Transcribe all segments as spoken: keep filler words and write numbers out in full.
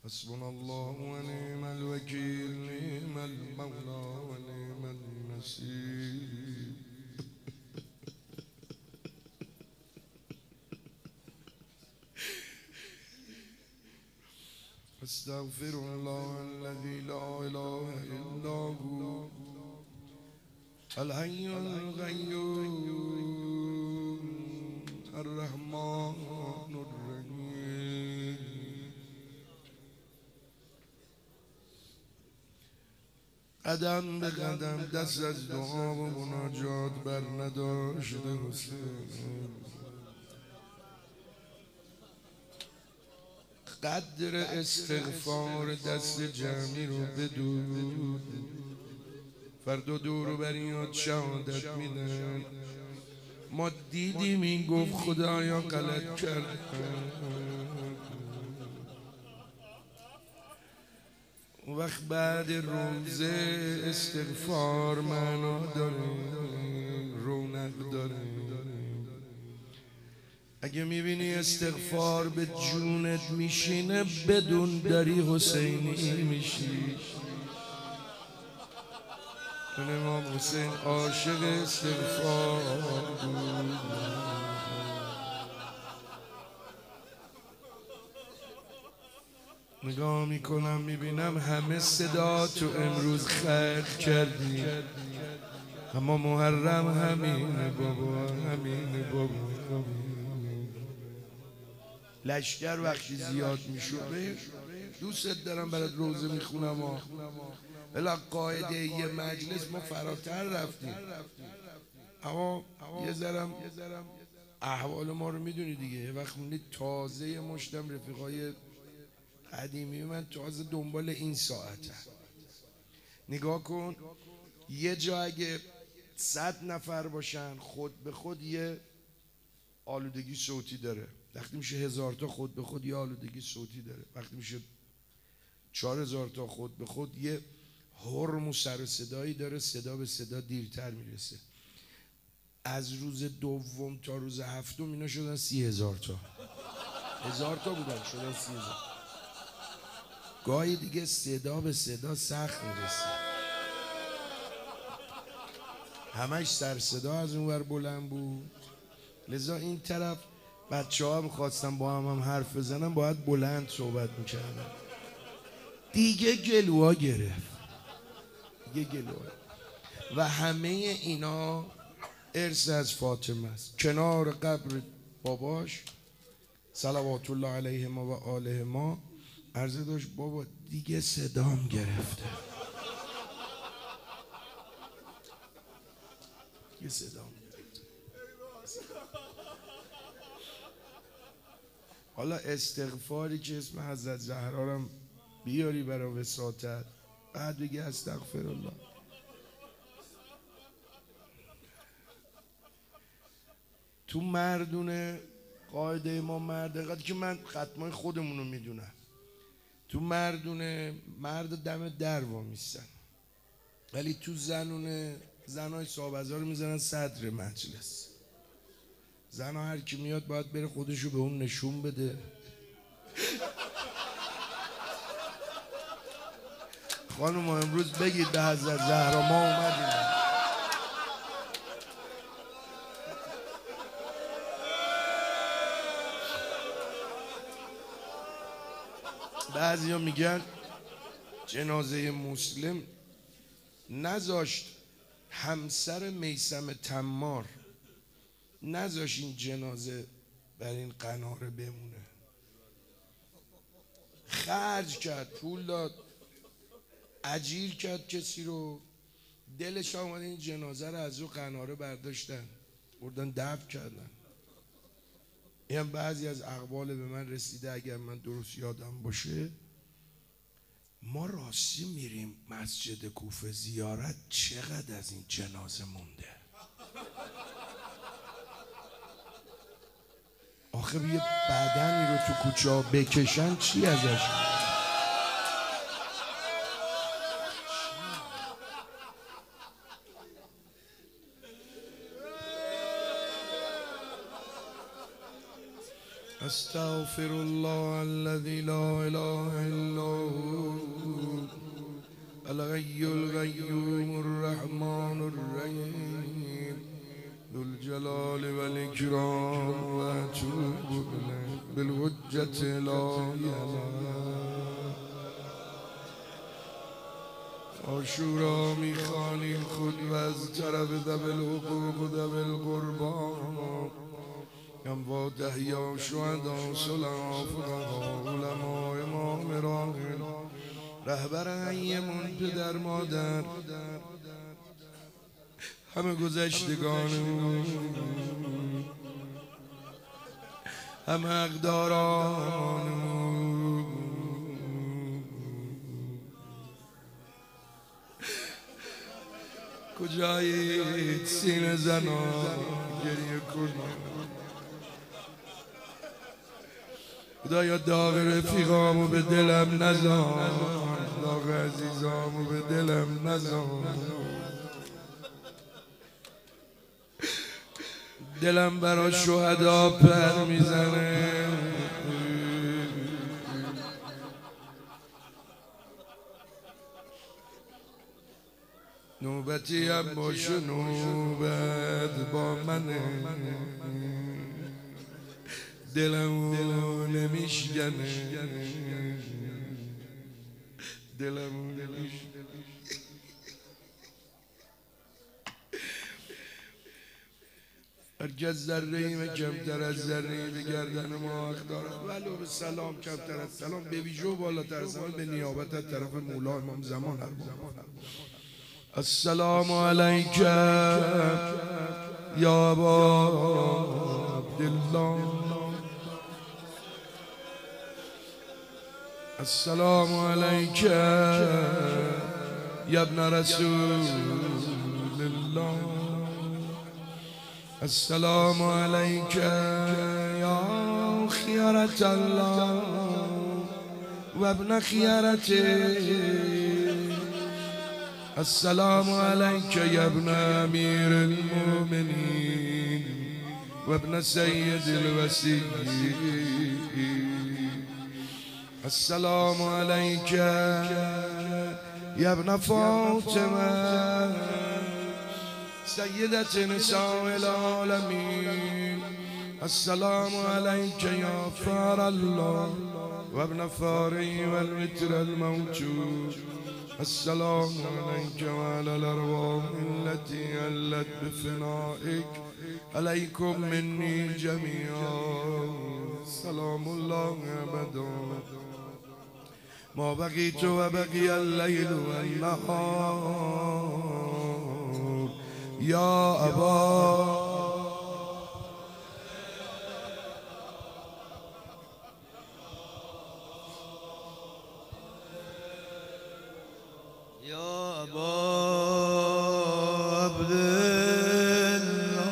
حسبنا الله ونعم الوكيل، نعم المولى ونعم النصير. استغفر الله الذي لا اله الا هو الحي القيوم الرحمن الرحیم. قدم به قدم دست از دعا و مناجات بر نداشته حسین. قدر استغفار دست جمعی رو بدود. فردا دور بریات شهادت میدن. ما دیدیم این گفت خدایا غلط کردم. اون وقت بعد روزه استغفار معنا داره، رونق داره. اگه میبینی استغفار به جونت میشینه بدون داری حسینی میشی. چون امام حسین عاشق استغفار بود. نگاه میکنم میبینم همه صدا تو امروز خلق کردی، اما محرم همینه بابا، همینه بابا. لشکر وقتی زیاد میشه دوست دارم برات روزه میخونم ها، بلا قاعده یه مجلس ما فراتر رفتیم، اما یه ذرم احوال ما رو میدونی دیگه. یه وقت میدونی تازه مشتم رفیقای قدیمی من تازه دنبال این ساعته. نگاه کن یه جا اگه صد نفر باشن خود به خود یه آلودگی صوتی داره. وقتی میشه هزار تا خود به خود یه آلودگی صوتی داره. وقتی میشه چهار هزار تا خود به خود یه هرم و سر و صدایی داره، صدا به صدا دیرتر میرسه. از روز دوم تا روز هفتم اینا شدن سی هزار تا. هزار تا بودن شدن سی هزار. گاهی دیگه صدا به صدا سخت میرسه، همش سر صدا از اون ور بلند بود. لذا این طرف بچه ها میخواستن با هم, هم حرف بزنن باید بلند صحبت میکردن. دیگه گلوها گرفت، دیگه گلوها. و همه اینا ارث از فاطمه است. کنار قبر باباش صلوات الله علیهما و آلهما عرضه داشت بابا دیگه صدام گرفته، دیگه صدام گرفته. حالا استغفاری که اسم حضرت زهرا رو بیاری برای وساطت، بعد بگی استغفرالله. تو مردونه قاعده ما مرد قد که من ختمای خودمون رو میدونم. تو مردونه مرد دم در وامیستن، ولی تو زنونه زنای صاحبزا رو میزنن صدر مجلس. زنها هر کی میاد باید بره خودشو به اون نشون بده. خانم امروز بگید به حضرت زهرا ما اومدیم. بعضی ها میگن جنازه مسلم نذاشت همسر میثم تمار، نذاشت این جنازه بر این قناره بمونه. خرج کرد، پول داد، اجیر کرد کسی رو، دلش آمد این جنازه رو از رو قناره برداشتن بردن دفن کردن. این هم بعضی از اقوال به من رسیده اگر من درست یادم باشه. ما راستی میریم مسجد کوفه زیارت، چقدر از این جنازه مونده؟ آخه یه بدنی رو تو کوچه ها بکشن چی ازش؟ استغفر الله الذي لا اله الا هو الحي القيوم الرحمن الرحيم ذو الجلال والاكرام واتوب اليه بالحجة لا عاشورا میخوانی خود و از طرف ذوی الحقوق و ذوی القربان اموات احیا شهدا صلحا فقها علما امام راهب رهبر حیمون پدر مادر همه گذشتگانمون همه اقدارانمون کجایید سینه زنان گریه کنید خدایا داغ رفیقامو به دلم نزار داغ عزیزامو به دلم نزار دلم برا شهدا پر میزنه نوبتی هم باشه نوبت با منه دلمو نمیشکنه دلمو نمیشکنه هرگز ذره‌ای کمتر از ذره‌ای به گردن ما حق دارد ولو به سلام کمتر از سلام به ویژه و بالاتر از همه به نیابت از طرف مولا امام زمان هر السلام علیک یا ابا عبدالله السلام علیک یا ابن رسول الله السلام علیک یا خیارت الله و ابن خیارته السلام علیک یا ابن امیر المؤمنین و ابن سید الوسیین السلام علیک یا ابن فاطمه سیدت نساء العالمین السلام علیک یا فار الله و ابن فاری و الوتر الموجود السلام علیک و علی الارواح التي علت بفنائک علیکم منی جمیعا سلام الله ابدا ما بقیت و بقی اللیل و النهار یا ابا یا ابا عبدالله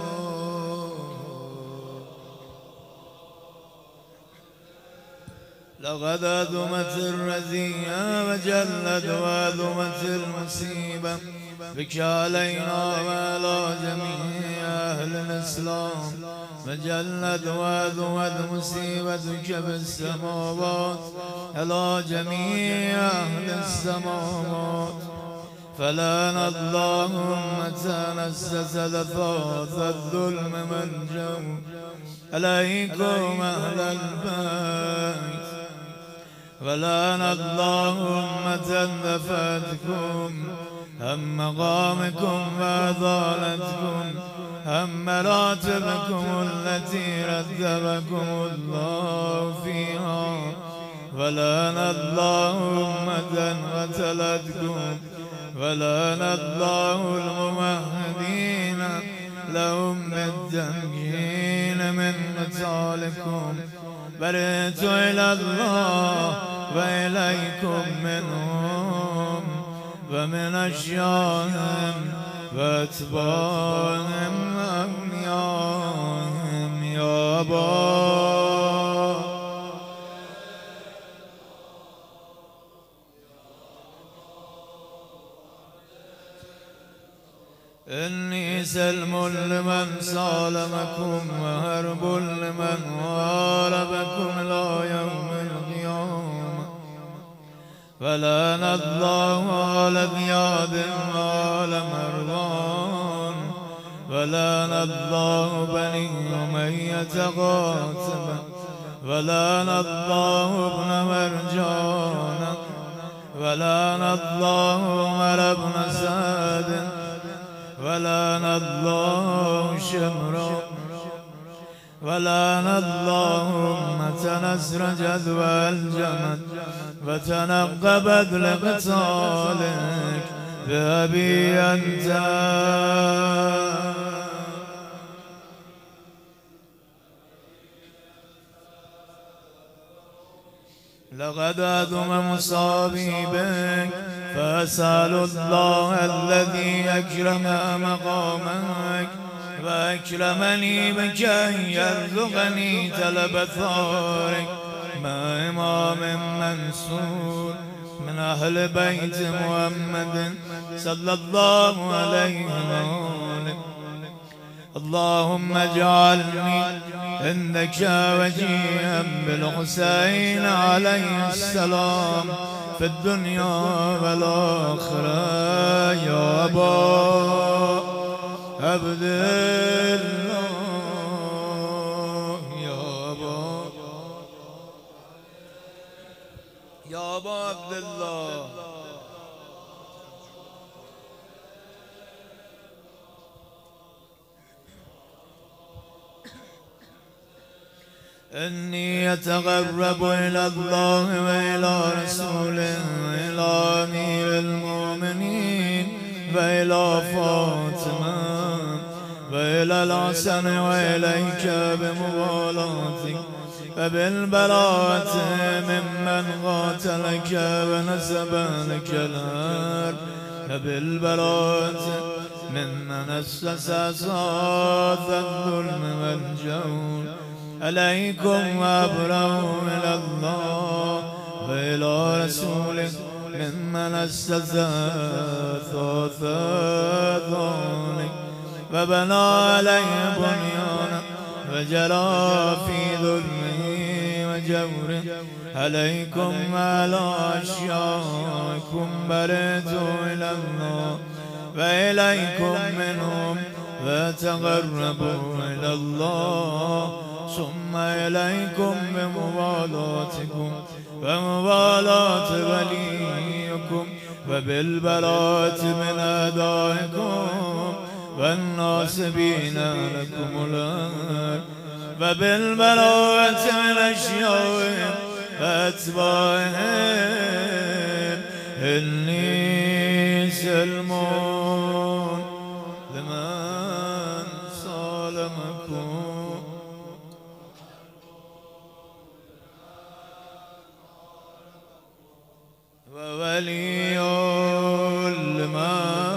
لقد عظمت الرزية وجلت وعظمت المصيبة بك علينا وعلى جميع أهل الإسلام وجلت وعظمت مصيبتك بالسماوات على جميع أهل السماوات فلان اللهم تنسس لفاظ الظلم والجور عليكم أهل البيت ولان اللهم تنفتكم هم مقامكم وعدالتكم هم مراتبكم التي رتبكم الله فيها ولان اللهم تنقتلتكم ولان الله الممهدين لهم بالتمكين من قتالكم برئت إلى الله وإليكم منهم ومن أشياءهم وأتباعهم أغنياهم يا أبا إني سلم لمن سالمكم وهرب لمن هاربكم إلى يوم القيامة. فلان الله على ذياب وعلى مروان، فلان الله بني أمية قاتبا، فلان الله ابن مرجان، فلان الله عمر بن سعد، فلان الله شمرا، فلان الله أمة نسرجت والجمت فتنقبت لقتالك بأبي أنت. لقد أدم مصابي بك فأسأل الله الذي أكرم مقامك وأكرمني بك أن يرزقني طلب ثارك مع إمام منصور من أهل بيت محمد صلى الله عليه وسلم. اللهم اجعلني عندك وجيها بالحسين عليه السلام في الدنيا والآخرة يا أبا عبد الله، يا أبا يا أبا عبد الله. إني أتقرب إلى الله وإلى رسوله وإلى أمير المؤمنين وإلى فاطمة وإلى الحسن وإليك بموالاتك وبالبراءة ممن قاتلك ونسب لك الهار، وبالبراءة ممن أسس أساس الظلم والجور. عليكم وأبرأوا إلى الله وإلى رسوله ممن أسس أساس ذلك وبنى عليه بنيانا وجرى في ظلمه وجوره. عليكم وعلى أشياءكم برئتوا إلى الله وإليكم منهم فتقربوا إلى الله، ثم إليكم بموالاتكم وموالاة وليكم وبالبراءة من أعدائكم والناصبين لكم الأمر وبالبراءة من أشيائهم وأتباعهم. إني سلم لمن سالمكم وولي لمن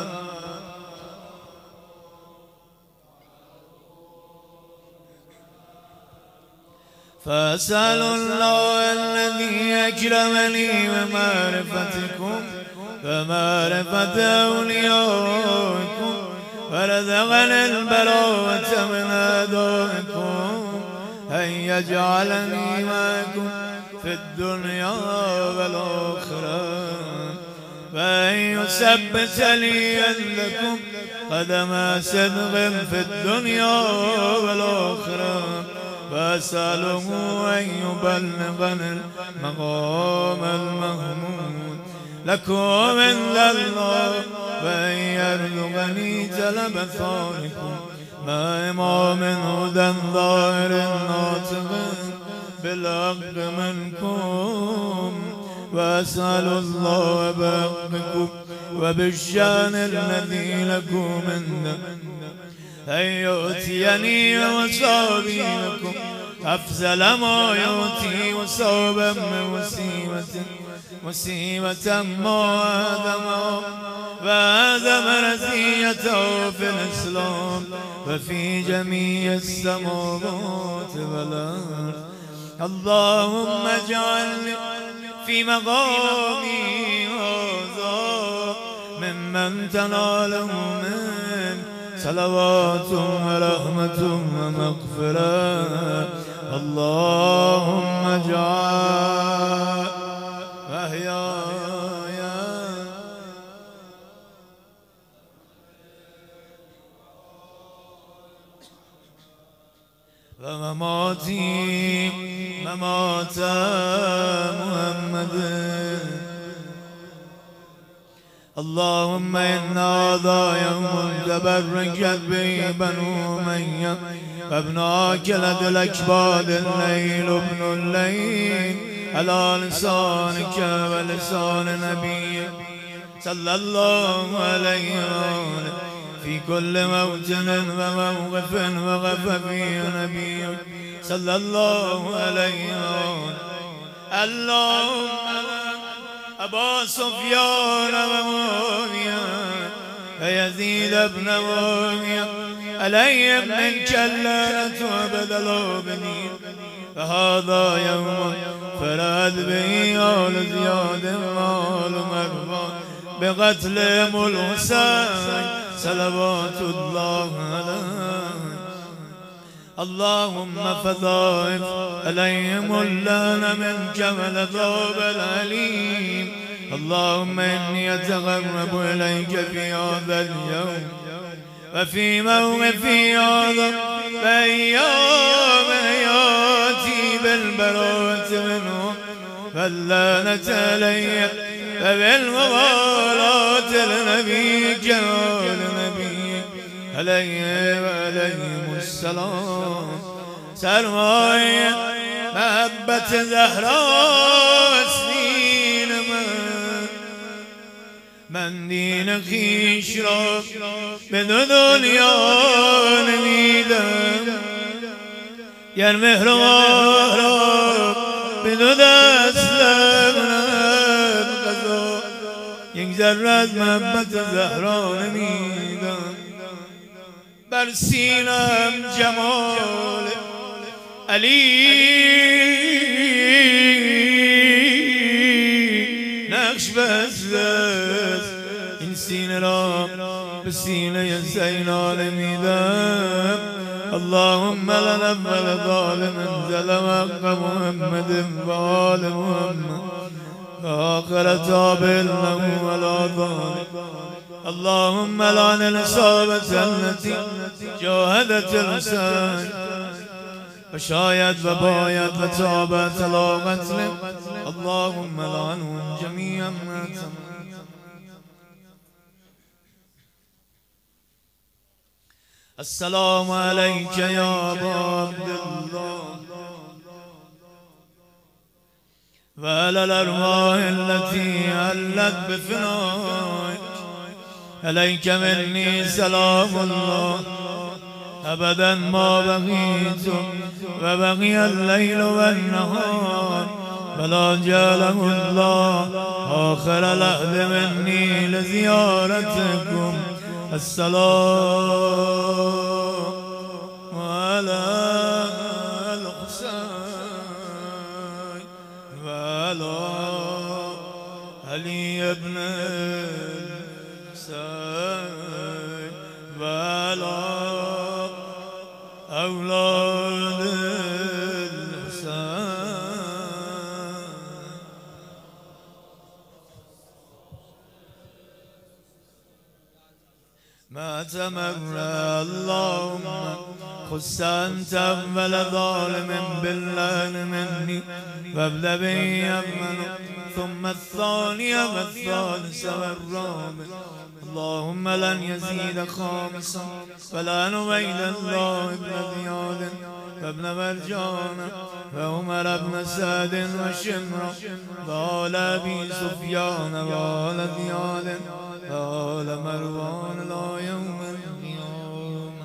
فأسأل الله الذي أكرمني بمعرفتكم ومعرفة أوليائكم ورزقني البراءة من أعدائكم أن يجعلني معكم في الدنيا والآخرة، وأن يثبت لي عندكم قدم صدق في الدنيا والآخرة. وأسأله أن يبلغني المقام المحمود لكم عند الله، وأن يرزقني طلب ثاركم مع إمام هدى ظاهر ناطق بالحق منكم. وأسأل الله بحقكم وبالشان الذي لكم عنده أن يؤتيني وصابيكم أفضل ما يؤتي وصابا من مصيبة مصيبة ما آدم وآدم رزيته في الإسلام وفي جميع السماوات والأرض. اللهم اجعلني في مقامي هذا ممن لن تناله من صلوات ورحمة ومغفرة اللهم اجعل محياي ومماتي ممات محمد اللهم إن هذا يوم تبركت به بنو أمية وابناك لدى الأكباد الليل ابن الليل على لسانك ولسان نبيك صلى الله عليه وآله في كل موطن وموقف وقف فيه نبيك صلى الله عليه وآله اللهم أبا سفيان ومعاوية ويزيد بن معاوية عليهم منك اللعنة أبد الآبدين فهذا يوم فرد به آل زياد وآل مروان بقتلهم الحسين صلوات الله عليه اللهم فضائف عليهم اللعنة منك والعذاب الأليم اللهم إني أتقرب إليك في هذا اليوم وفي موقفي هذا فأيام حياتي بالبراءة منه فاللعنة علي وبالمغالاة لنبيك ولنبيك عليه وعليهم السلام سرماية محبة زهراء سنين من من دين خيش را بدو دنیا نمیدم گر مهربان را بدو دست لبنم قضا یک ذره از محبت زهرا نمیدم بر سینم جمال علی نقش بسته این سینه را به سینه زینال میدم اللهم لنبل ظالم ظلم حق محمد و آل محمد و آخر تابع له ولا ظالم اللهم لعن الإصابة التي جاهدت الحسين وشايد وبايد وتابت على قتله اللهم لعنهم جميعا ما السلام عليك يا أبا عبد الله وعلى الأرواح التي علت بفنائك عليك مني سلام الله أبدا ما بقيت وبقي الليل والنهار فلا جعله الله آخر العهد مني لزيارتكم السلام على الحسين وعلى علي بن الحسين وعلى أولاد الحسين ما تمر اللهم خص أنت أول ظالم بالله مني وابدأ به أمن ثم الثاني والثالث والرابع اللهم لن يزيد خامسا ولا نبيل الله ابن زياد وابن مرجان وعمر بن سعد وشمر وآل أبي سفيان وآل زياد وآل مروان لا يوم القيامة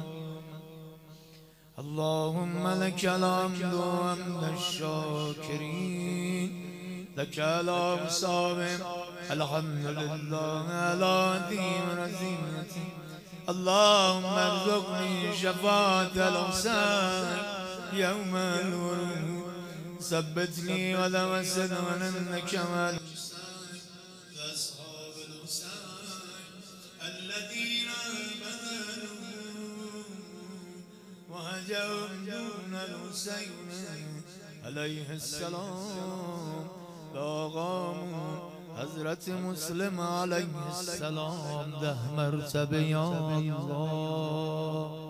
اللهم لك الحمد وحمد الشاكرين لك الأوصاف الحمد لله على دين رزينتي اللهم ارزقني شفاعة الحسين يوم الورود ثبتني ولو سدوا انك مال الذين بذلوا وهجروا دون الحسين علیه السلام و آقامون حضرت مسلم علیه السلام ده مرتبه یا الله.